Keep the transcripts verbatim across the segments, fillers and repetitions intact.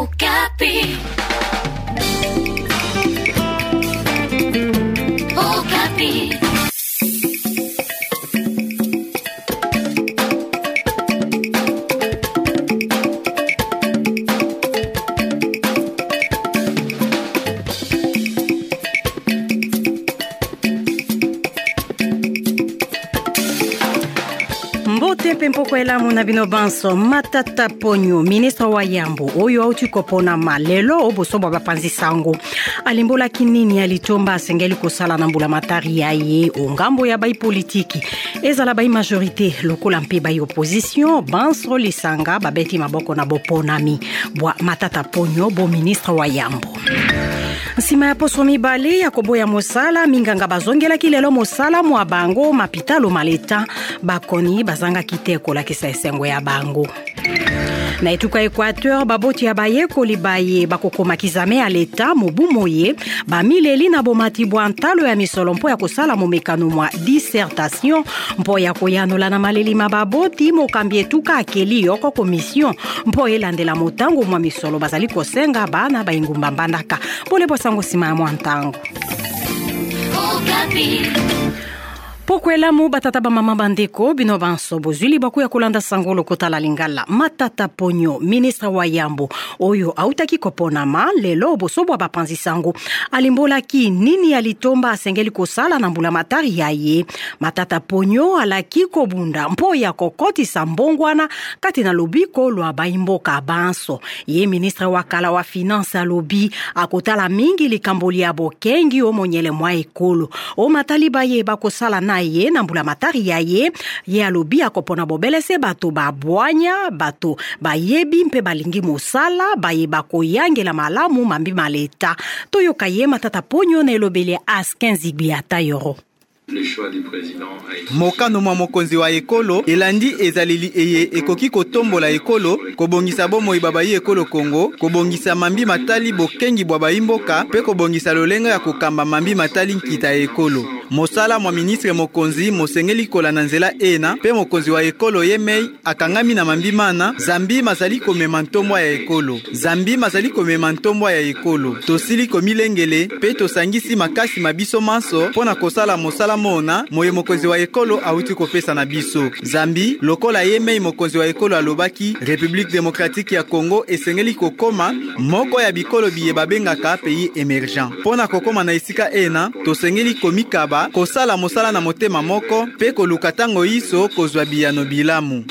Okapi. Okapi. Mbote pempoko elamu na bino banso Matata Ponyo, ministre wa Yambo, oyo auti kopona malelo obosobwa bapanzi sango. Alimbola kinini alitomba asengeli kosala na mbula matari ya ye, ongambo ya bai politiki. Ezala bai majorité, lokola mpe bai opposition, banso lisanga babeti maboko na boponami. Bwa Matata Ponyo, bo ministre wa Yambo. Nsima ya poso mibale ya koboya mosala, minganga bazongela kilelo mosala mwa bango mapitalo maleta, bakoni bazanga kiteko la kisa esengo ya bango. Na etuka Equateur, baboti ya baye kolibaye bakokoma kizame ya leta mobu moye, ba mileli na bomati bwantalo ya misolo mpo ya kosala momekano mwa dissertation, mpo ya koyanola na maleli mababoti mokambi etuka akeli yoko komisyon, mpo elandela motango mwa misolo bazali kosenga bana ba ingumba mbandaka. Pole posango sima ya mwantango. Okapi. Pokwela mu batata ba mama bandeko bino banso bozuli baku ya kolanda sangolo kotala lingala. Matata Ponyo, ministre wa Yambo, oyo autaki kopona ma lelo bosobwa bapanzi sango. Alimbola ki nini alitomba asengeli kosala na mbula matari ya ye. Matata Ponyo alaki kobunda mpo ya kokoti sambongwana kati na lobiko lwa baimboka banso. Ye ministre wa kala wa finance alobi akotala mingi likamboli ya bokengi o monyele mwa ekolo. O mataliba ye bakosala na ye na mbula matari ya ye, ye alobi akopona bobelese bato babwanya, bato bayebi mpe balingi mosala, baye bakoyangela malamu mambi maleta. Toyoka ye Matata Ponyo na elobele askin zigbiata yoro. Mokano mwa mokonzi wa ekolo elandi ezalili eye ekoki kotombola ekolo kobongisa bomo ibabayi ekolo Kongo, kobongisa mambi matali bokengi bwa baimboka pe kobongisa lolenga ya kokamba mambi matali nkita ekolo. Mosala mwa ministre mokonzi mosengeli kola na nzela ena pe mokonzi wa ekolo yemei akangami na mambi mana zambi mazali komema ntombwa ya ekolo. Zambi mazali komema ntombwa ya ekolo. Tosili komilengele pe tosangisi makasi mabiso manso pona kosala mosala mona moye mokonzi wa ekolo auti kopesa na biso. Zambi lokola yemei mokonzi wa ekolo alobaki République démocratique ya Congo esengeli kokoma moko ya bikolo biye babengaka pays émergent. Pona kokoma na esika ena tosengeli komikaba kosala mosala na motema moko pe koluka tango iso kozwa biyano bilamu.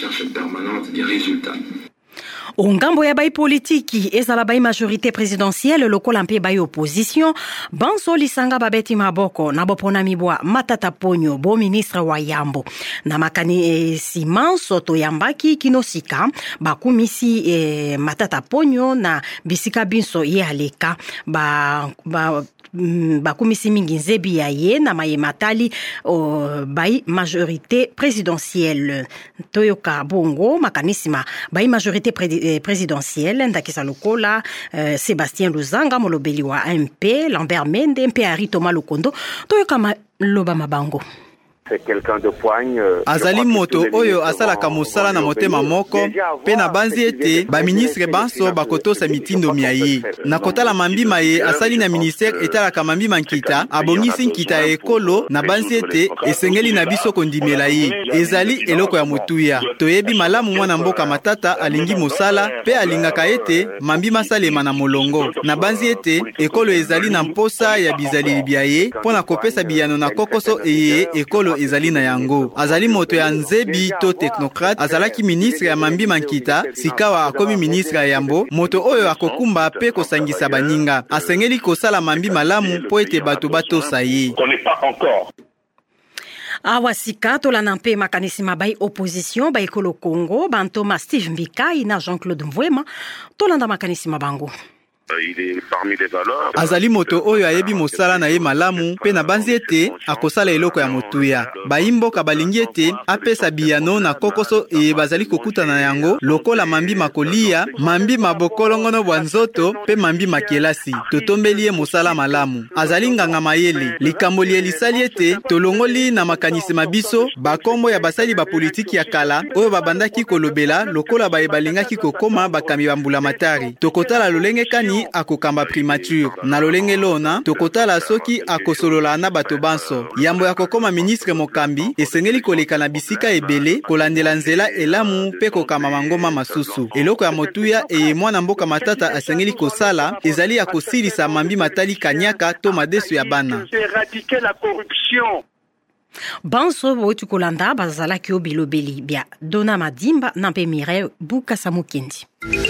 Ongambo ya bai politiki ezala bai majorité présidentielle lokola mpe bai opposition, banso lisanga babeti maboko na bopona mibwa Matata Ponyo, bo ministre wa Yambo. Na makani e, siman soto yambaki kinosika bakumisi e, Matata Ponyo na bisika binso ye aleka ba, ba bakumisi mingi nzebi ya ye na maye matali o, bai majorité présidentielle. Toyoka bongo makanisima bai majorité pré, présidentielle ndakisa lokola euh, Sébastien Luzanga molobeli wa M P, Lambert Mende, M P Aritoma Lukondo. Toyoka ma, loba mabango. Azali moto oyo asalaka mosala na motema moko pe na banzi ete ba ministre banso bakotosa mitindo miaye. Na kotala mambi maye asali na ministère etalaka mambi mankita abongisi nkita ekolo na banzi ete esengeli na biso kondimela ye. Ezali eloko ya motuya. Toyebi malamu mwana mboka Matata alingi mosala pe alingaka ete mambi masalema na molongo. Na banzi ete ekolo ezali na mposa ya bizali biaye pona kopesa biyano na kokoso eye ekolo ezali na yango. Azali moto ya nzebi to technocrate, azalaki ministre ya mambi mankita, sikawa akomi ministre ya Yambo, moto oyo akokumba pe kosangisa baninga. Asengeli kosala mambi malamu po ete bato bato saye. Awa sika tola nampe makanisima bai opposition bai ekolo Congo, bantoma Steve Mbikai na Jean-Claude Mvwema, tolanda makanisima bango. il est parmi les valeurs. Azali moto oyo ayebi mosala na ye malamu pe na banzi ete akosala eloko ya motuya. Bayimboka balingi ete apesa biyano na kokoso e bazali kokuta na yango lokola mambi makolia, mambi mabokolongono bwa nzoto pe mambi makelasi. Totombeli ye mosala malamu. Azali nganga mayele. Likambo lie lisali ete tolongoli na makanisi mabiso bakombo ya basali ba politiki ya kala oyo babandaki kolobela lokola baye balingaki kokoma bakambi bambula matari. Tokotala lolenge kani akokamba primature. Na lolenge lona tokotala soki akosolola na bato banso. Yambo ya kokoma ministre mokambi esengeli koleka na bisika ebele kolandela nzela elamu pe kokama mangoma masusu. Eloko ya motuya eye mwana mboka matata asengeli kosala ezali ya kosilisa mambi matali kanyaka to madesu ya bana. Éradiquer la corruption. Banso botu kolanda bazalaki obilobeli bia Dona Madimba na mpe Mire Buka Samukendi.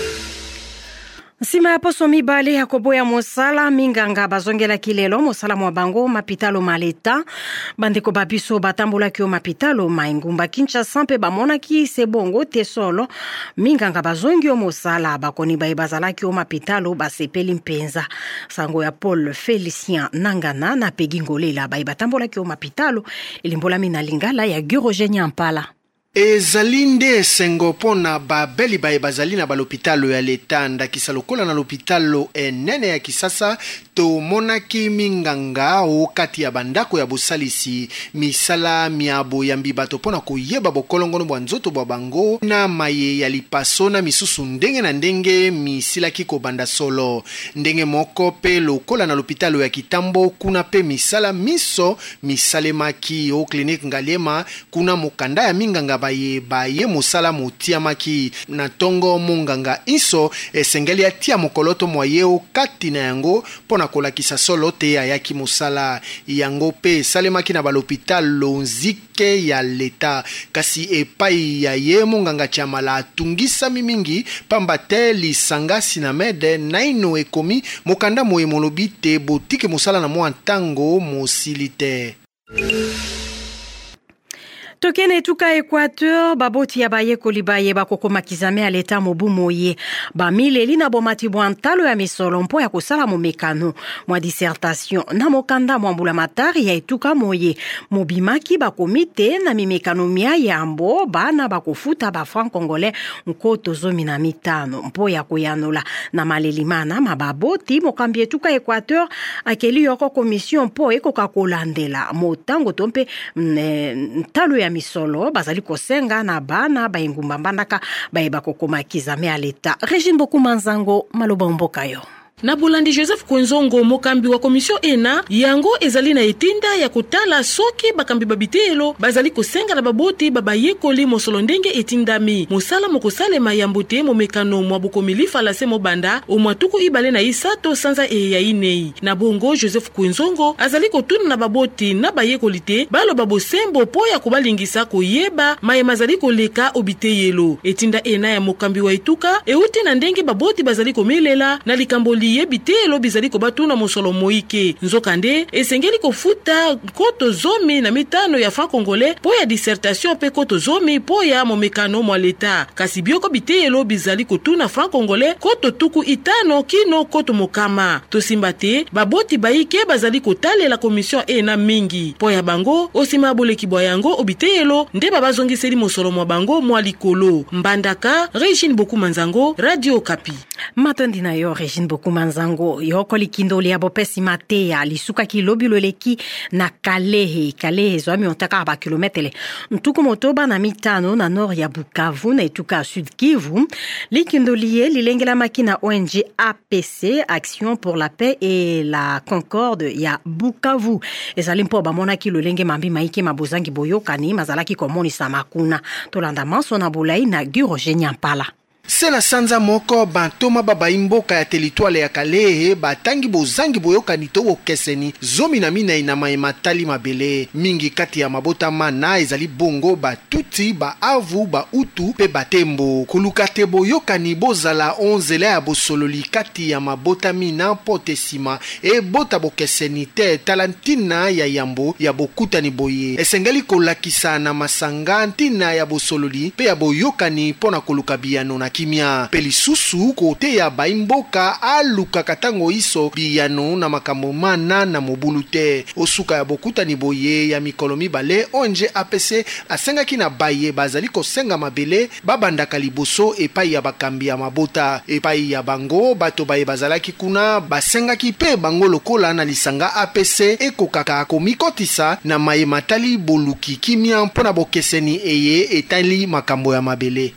Nsima ya poso mibale ya koboya mosala minganga bazongela kilelo mosala mwa bango mapitalo maleta bandeko babiso batambola kio mapitalo maingumba Kinshasa mpe bamonaki sebongo te solo minganga bazongio mosala bakoni baye bazalaki o mapitalo basepeli mpenza sango ya Paul Félicien Nangana na Pegi Ngolela baye batambola kio mapitalo ilimbola mina lingala ya Gurogenia Mpala. Ezali nde sengo pona babeli baye bazali na balopitalo ya leta ndakisa lokola na lopitalo enene ya Kisasa to monaki minganga o kati ya bandako ya bosalisi misala miabo ya mbibato pona koyeba bokolongono bwa nzoto bwa bango na maye ya lipaso na misusu ndenge na ndenge misilaki kobanda solo ndenge moko pe lokola na lopitalo ya Kitambo kuna pe misala miso misalemaki o clinique Ngaliema kuna mokanda ya minganga baye baye musala mutiamaki na tongo munganga iso esengeli atia mokoloto moyeo kati na yango pona kolakisa solo te ayaki musala yango pe salemaki na balopitalo nzike ya leta kasi epai ya ye munganga chamala atungisa mimingi pamba te lisanga sinamede naino ekomi mokanda moye molobite botike musala na mwa ntango mosilite. Tokene tuka Equateur baboti ya baye kolibaye bakokoma kizame ya leta mobu moye ba mileli na bomati bwantalo ya misolo mpo ya kusala mo mekano mwa dissertation na mokanda mwambula matari ya etuka moye mobimaki ba komite na mimekano mia yambo bana bakofuta ba franc congolais nkoto zomi na mitano mpo ya kuyanola na malelimana mababoti mokambi etuka Equateur akeli yoko commission mpo ekoka kolandela motango tompe ntalo ya misolo bazali kosenga na bana baingumba mbandaka baye bakokoma kizame ya leta. Regine Bokuma Nzango maloba mboka yo. Na Bulandi Joseph Kwenzongo mokambi wa komisio ena yango ezali na etinda ya kotala soki bakambi babitelo bazali kosenga na baboti babayekoli mosolo ndenge etindami mosala mokosale mayambo te momekano mwa bokomili falase mobanda omwatuku ibale na isato sanza e ya inei na bongo Joseph Kwenzongo azali kotuna na baboti na bayekoli te balo babosembo po ya kobalingisa koyeba maye mazali koleka obiteyelo etinda ena ya mokambi wa etuka euti na ndenge baboti bazali komelela na likamboli yebitelo bizali kobatuna mosolo moike nzokande esengeli kofuta koto zomi na mitano ya franc congolais po ya dissertation pe koto zomi po ya momekano mwa leta kasi bioko bitelo bizali kotuna franc congolais koto tuku itano kino koto mokama tosimbate baboti baike bazali kotalela commission ena mingi po ya bango osima boleki bwa yango obitelo nde babazongiseli mosolo mwa bango mwa likolo mbandaka Regine Bokuma Nzango Radio Okapi matandi na yo Regine Bokuma Nzango yoko likindoli ya bopesi matea lisuka kilobilo leki na Kalehe Kalehe zoami ontaka ba kilometre ntuku motoba na mitano na nord ya Bukavu na etuka sud Kivu likindoli lilengela makina O N G A P C Action pour la Paix et la Concorde ya Bukavu ezali mpo bamona kilolenge mambi maike mabozangi boyokani mazalaki komoni samakuna tolanda manso na bulai na Gurogenia Mpala. Sela sanza moko bantoma baba imboka ya teritwale ya Kalehe batangi bozangi boyoka nito keseni zomi na mina ina matali mabele mingi kati ya mabota mana ezali bongo batuti ba avu ba utu pe batembo kulukate boyoka ni bozala onzela ya bosololi kati ya mabota mina potesima e bota bokeseni te talantina ya yambo ya bokuta ni boye esengeli kolakisa na masanga ntina ya bosololi pe ya boyoka ni pona koluka biano na kimia peli susu kote ya baimboka aluka katango iso biyano na makambo mana na mobulute osuka ya bokuta ni boye ya mikolo mibale onje A P C asengaki na baye bazali kosenga mabele babandaka liboso epai ya bakambi ya mabota epai ya bango bato baye bazalaki kuna basengaki pe bango lokola na lisanga A P C ekokaka komikotisa na maye matali boluki kimia mpona bokeseni eye etali makambo ya mabele.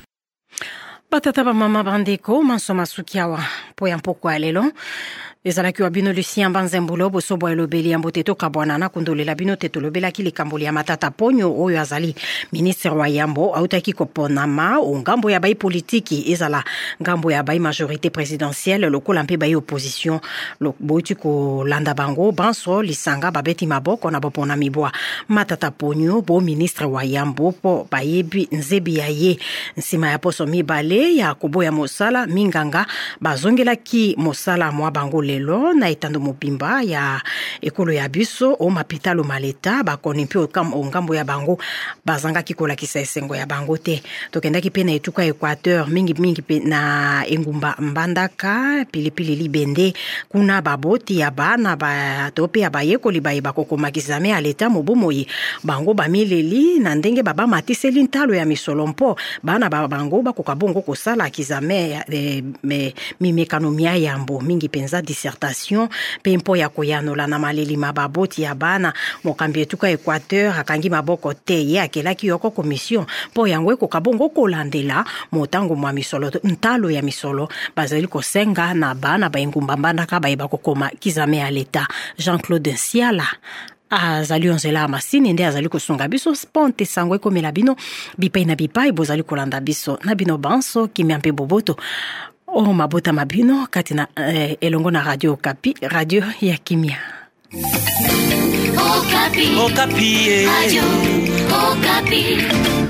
Batata ba mama bandeko mansoma sukiawa po ya mpoko ya lelo ezalaki wa bino Lucien Banzembulo bosobo elobeli ya mboteto kabwana na kundolela bino tetolobela ki likamboli ya matata ponyo oyo azali ministre wa Yambo autaki koponama o ngambo ya bai politiki ezala ngambo ya bai majorité présidentielle lokola mpe bai opposition lo boiti ko landa bango banso lisanga babeti maboko na bopona mibwa matata ponyo bo ministre wa Yambo po bayebi nzebi ya ye nsima ya poso mibale ya koboya mosala minganga bazongela ki mosala mwa bango lelo na etando mobimba ya ekolo ya biso o mapitalo maleta bakoni mpe o ngambo ya bango bazanga kikola kisa esengo ya bango te tokendaki pe na etuka Equateur mingi mingi pe na engumba mbandaka pilipili libende kuna baboti ya bana ba tope ya bayekoli baye bakokoma kizame aleta mobomoyi bango bamileli na ndenge baba matiseli ntalo ya misolompo bana ba bango bakoka bongo kosala kizame e, me mimekanomia Yambo mingi penza dissertation pempo ya koyanola na maleli mababoti ya bana mokambi etuka Equateur akangi maboko te ye akelaki yoko commission po yango ekoka bongo kolandela motango mwa misolo ntalo ya misolo bazali kosenga na bana baingumba mbandaka bayeba kokoma kizame ya leta. Jean-Claude Nsiala azali onzela masini nde azali kosunga biso sponte sangwe komela bino bipai na bipai bozali kolanda biso na bino banso kimia mpe boboto o mabota mabino katina eh, elongo na Radio Okapi, radio ya kimia. Okapi. Okapi. Radio Okapi.